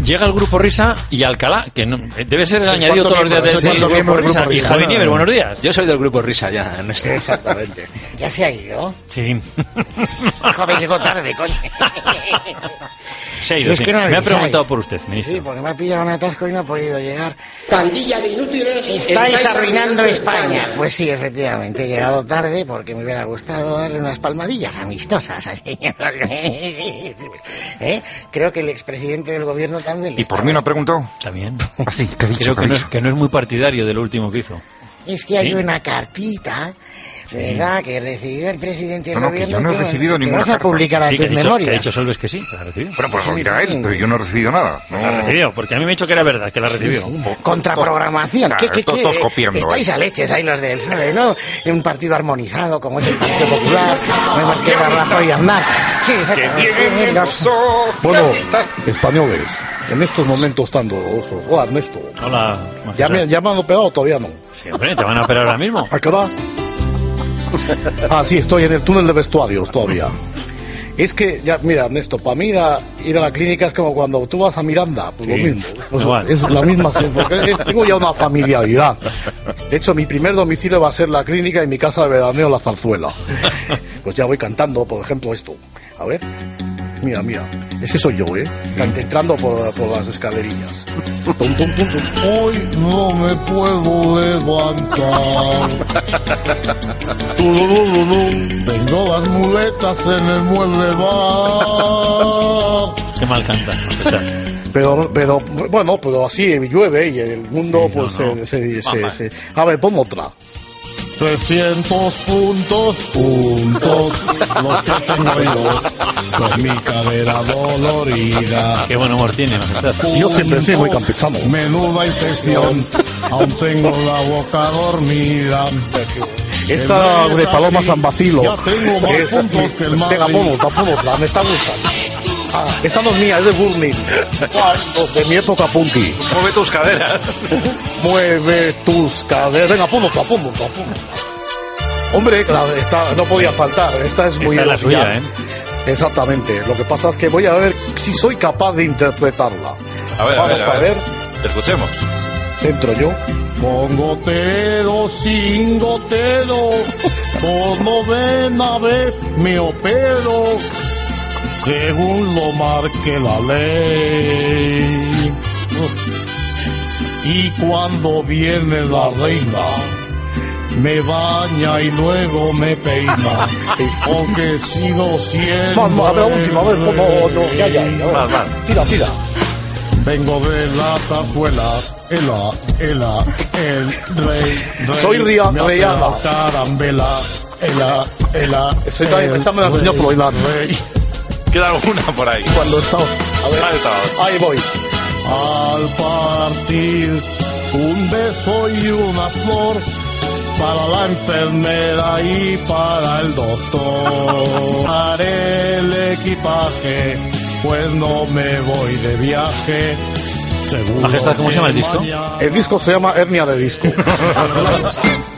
llega el Grupo Risa y Alcalá, que no, debe ser el añadido todos los días del Grupo Risa. Y Javi Nieves, buenos días. Yo soy del Grupo Risa ya. Exactamente. ¿Ya se ha ido? Sí. Joder, llegó tarde, coño. Se ha ido, sí. Me ha preguntado por usted, ministro. Sí, porque me ha pillado un atasco y no ha podido llegar. Pandilla de inútiles. Estáis arruinando España. Pues sí, efectivamente, he llegado tarde porque me hubiera gustado darle unas palmadillas amistosas al señor. Creo que el expresidente del gobierno también. ¿Y por mí no ha preguntado? También. Así, ¿qué ha dicho? Creo que no es muy partidario de lo último que hizo. Es que hay una cartita, ¿verdad?, que recibió el presidente del gobierno. Que yo no he recibido ninguna carta. Vas a publicar a tus memorias. Que ha dicho Solves que sí, que la recibió. Bueno, pues lo dirá él, pero yo no he recibido nada. No. La recibió, porque a mí me ha dicho que era verdad, que la recibió. Contraprogramación. ¿Qué? Todos copiando. Estáis a leches ahí los del PSOE, ¿no? Un partido armonizado como es el Partido Popular, no hay más que Rajoy y Aznar. Sí, bueno, españoles, en estos momentos estando... Hola, Ernesto. Hola. ¿Ya me han operado o todavía no? Sí, hombre, te van a operar ahora mismo. ¿A qué hora? Sí, estoy en el túnel de vestuarios todavía. Es que, ya, mira, Ernesto, para mí ir a la clínica es como cuando tú vas a Miranda, pues sí, lo mismo. Pues es la misma, porque tengo ya una familiaridad. De hecho, mi primer domicilio va a ser la clínica y mi casa de veraneo La Zarzuela. Pues ya voy cantando, por ejemplo, esto. A ver. Mira, ese soy yo, entrando por las escalerillas. Tum, tum, tum, tum. Hoy no me puedo levantar. Tengo las muletas en el mueble bar. Qué mal canta. Pero bueno, pero así llueve y el mundo sí, pues no. Se... A ver, pongo otra. 300 puntos, los que tengo yo, con mi cadera dolorida. Qué buen humor tiene, majestad. Yo siempre soy muy campechano. Menuda infección, aún tengo la boca dormida. Esta de Paloma San Bacilo. Ya tengo más puntos que el Madrid. Venga, pongo, me está gustando. Esta no es mía, es de Burning. De mi época punky. Mueve tus caderas. Mueve tus caderas. Venga, ponlo. Hombre, esta no podía faltar. Esta es muy la suya, Exactamente. Lo que pasa es que voy a ver si soy capaz de interpretarla. Vamos a ver. Escuchemos. Entro yo. Con gotero, sin gotero, por novena vez me opero, según lo marque la ley. Y cuando viene la reina, me baña y luego me peina, porque sigo siendo... A ver, la última vez, no, ya. Tira. Vengo de la Zarzuela, el rey. Soy Rihanna. Carambela, Soy también, esta me la enseñó Floydán. Queda alguna por ahí. Cuando estaba... A ver, ahí voy. Al partir un beso y una flor, para la enfermera y para el doctor. Haré el equipaje, pues no me voy de viaje. Majestad, ¿cómo se llama el disco? El disco se llama Hernia de Disco.